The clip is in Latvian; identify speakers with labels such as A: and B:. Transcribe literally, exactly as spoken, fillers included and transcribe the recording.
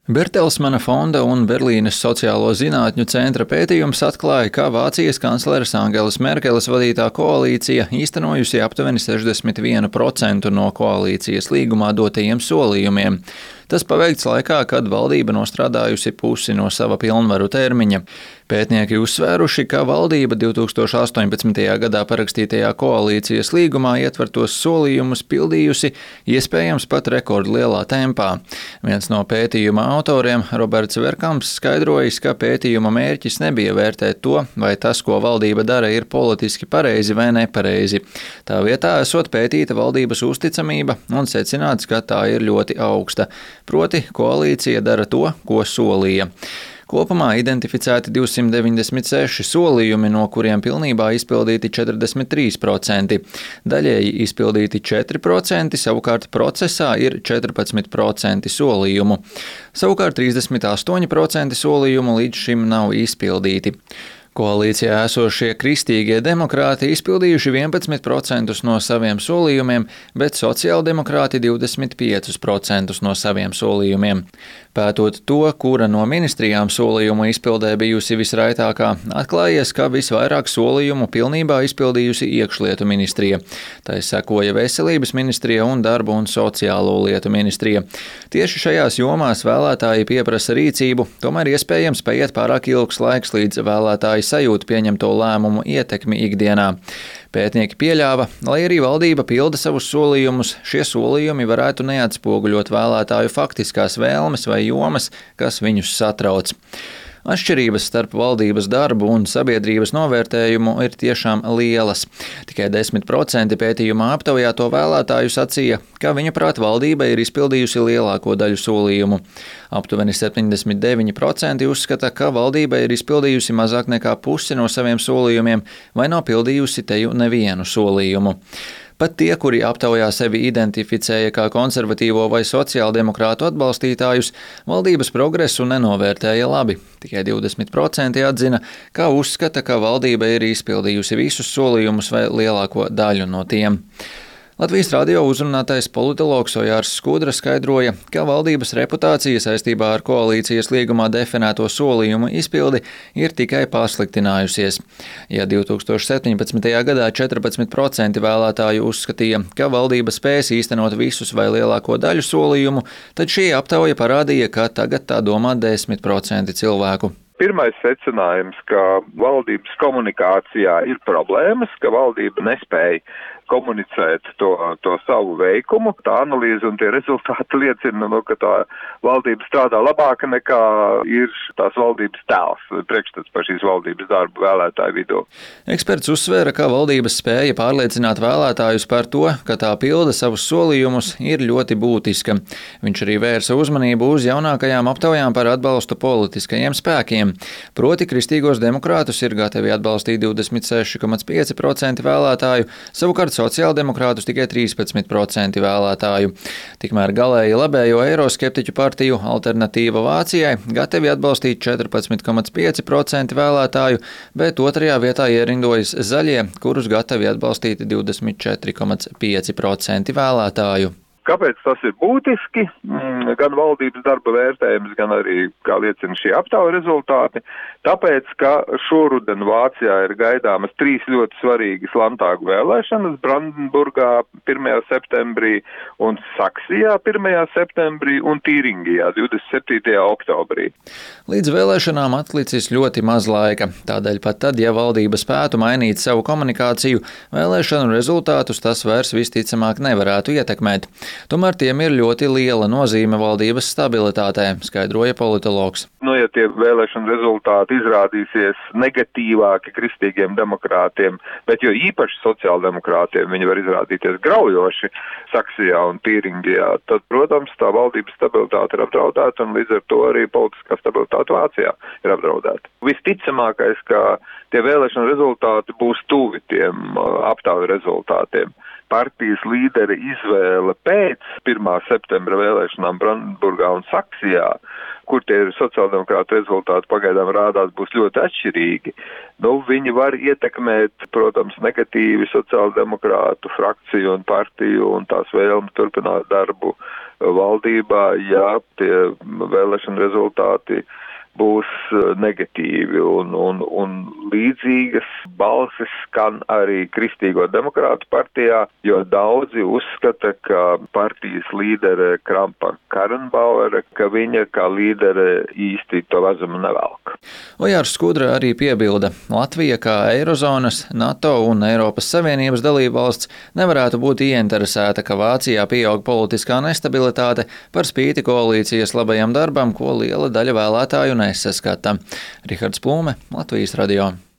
A: Bertelsmana fonda un Berlīnes sociālo zinātņu centra pētījums atklāja, ka Vācijas kancleres Angelas Merkeles vadītā koalīcija īstenojusi aptuveni sešdesmit vienu procentu no koalīcijas līgumā dotajiem solījumiem. Tas paveikts laikā, kad valdība nostrādājusi pusi no sava pilnvaru termiņa. Pētnieki uzsvēruši, ka valdība divi tūkstoši astoņpadsmitajā gadā parakstītajā koalīcijas līgumā ietvertos solījumus pildījusi iespējams pat rekordlielā tempā. Viens no pētījuma autoriem, Roberts Verkamps, skaidrojis, ka pētījuma mērķis nebija vērtēt to, vai tas, ko valdība dara, ir politiski pareizi vai nepareizi. Tā vietā esot pētīta valdības uzticamība un secināts, ka tā ir ļoti augsta. Proti, koalīcija dara to, ko solīja. Kopumā identificēti divsimt deviņdesmit seši solījumi, no kuriem pilnībā izpildīti četrdesmit trīs procenti. Daļēji izpildīti četri procenti, savukārt procesā ir četrpadsmit procenti solījumu. Savukārt trīsdesmit astoņi procenti solījumu līdz šim nav izpildīti. Koalīcijā esošie kristīgie demokrāti izpildījuši vienpadsmit procentus no saviem solījumiem, bet sociāldemokrāti divdesmit piecus procentus no saviem solījumiem. Pētot to, kura no ministrijām solījumu izpildē bijusi visraitākā, atklājies, ka visvairāk solījumu pilnībā izpildījusi iekšlietu ministrija. Tai sekoja veselības ministrija un darba un sociālo lietu ministrija. Tieši šajās jomās vēlētāji pieprasa rīcību, tomēr iespējams paiet pārāk ilgs laiks, līdz vēlētāji sajūta pieņemto lēmumu ietekmi ikdienā. Pētnieki pieļāva, lai arī valdība pilda savus solījumus, šie solījumi varētu neatspoguļot vēlētāju faktiskās vēlmes vai jomas, kas viņus satrauc. Atšķirības starp valdības darbu un sabiedrības novērtējumu ir tiešām lielas. Tikai desmit procenti pētījumā aptaujāto vēlētāju sacīja, ka viņuprāt valdība ir izpildījusi lielāko daļu solījumu. Aptuveni septiņdesmit deviņi procenti uzskata, ka valdība ir izpildījusi mazāk nekā pusi no saviem solījumiem vai nav pildījusi teju nevienu solījumu. Pat tie, kuri aptaujā sevi identificēja kā konservatīvo vai sociāldemokrātu atbalstītājus, valdības progresu nenovērtēja labi. Tikai divdesmit procenti atzina, ka uzskata, ka valdība ir izpildījusi visus solījumus vai lielāko daļu no tiem. Latvijas radio uzrunātais politologs Ojārs Skudra skaidroja, ka valdības reputācija saistībā ar koalīcijas līgumā definēto solījumu izpildi ir tikai pasliktinājusies. Ja divi tūkstoši septiņpadsmitajā gadā četrpadsmit procenti vēlētāju uzskatīja, ka valdība spēs īstenot visus vai lielāko daļu solījumu, tad šī aptauja parādīja, ka tagad tā domā desmit procenti cilvēku.
B: Pirmais secinājums, ka valdības komunikācijā ir problēmas, ka valdība nespēja komunicēt to, to savu veikumu. Tā analīze un tie rezultāti liecina, no, ka tā valdība strādā labāk nekā ir tās valdības tēls, priekšstats par šīs valdības darbu vēlētāju vidū.
A: Eksperts uzsvēra, ka valdības spēja pārliecināt vēlētājus par to, ka tā pilda savus solījumus, ir ļoti būtiska. Viņš arī vērsa uzmanību uz jaunākajām aptaujām par atbalstu politiskajiem spēkiem. Proti kristīgos demokrātus ir gatavi atbalstīt divdesmit seši komats pieci procenti vēlētāju, savukārt sociāldemokrātus tikai trīspadsmit procenti vēlētāju. Tikmēr galēji labējo eiroskeptiķu partiju Alternatīva Vācijai gatavi atbalstīt četrpadsmit komats pieci procenti vēlētāju, bet otrajā vietā ierindojas zaļie, kurus gatavi atbalstīt divdesmit četri komats pieci procenti vēlētāju.
B: Kāpēc tas ir būtiski? Gan valdības darba vērtējums, gan arī, kā liecina šie aptauja rezultāti. Tāpēc, ka šoruden Vācijā ir gaidāmas trīs ļoti svarīgas landtāgu vēlēšanas - Brandenburgā pirmajā septembrī un Saksijā pirmajā septembrī un Tīringijā divdesmit septītajā oktobrī.
A: Līdz vēlēšanām atlicis ļoti maz laika. Tādēļ pat tad, ja valdība spētu mainīt savu komunikāciju, vēlēšanu rezultātus tas vairs visticamāk nevarētu ietekmēt. Tomēr tiem ir ļoti liela nozīme valdības stabilitātē, skaidroja politologs.
B: Nu, ja tie vēlēšana rezultāti izrādīsies negatīvāki kristīgiem demokrātiem, bet jo īpaši sociāldemokrātiem viņi var izrādīties graujoši Saksijā un Tīringijā, tad, protams, tā valdības stabilitāte ir apdraudēta un līdz ar to arī politiskā stabilitāte Vācijā ir apdraudēta. Visticamākais, ka tie vēlēšana rezultāti būs tuvi tiem aptauju rezultātiem. Partijas līdera izvēle pēc pirmā septembra vēlēšanām Brandenburgā un Saksijā, kur tie sociāldemokrātu rezultāti pagaidām rādās būs ļoti atšķirīgi. Nu, viņi var ietekmēt, protams, negatīvi sociāldemokrātu frakciju un partiju un tās vēlmi turpināt darbu valdībā, ja tie vēlēšana rezultāti būs negatīvi, un, un, un līdzīgas balsis skan arī Kristīgo demokrātu partijā, jo daudzi uzskata, ka partijas līdere Krampa Karenbauere, ka viņa kā līdere īsti to vezumu nevelk.
A: Ojārs Skudra arī piebilda, Latvija kā Eirozonas, NATO un Eiropas Savienības dalībvalsts nevarētu būt ieinteresēta, ka Vācijā pieaug politiskā nestabilitāte par spīti koalīcijas labajam darbam, ko liela daļa vēlētāju nesaskata. Rihards Plūme, Latvijas radio.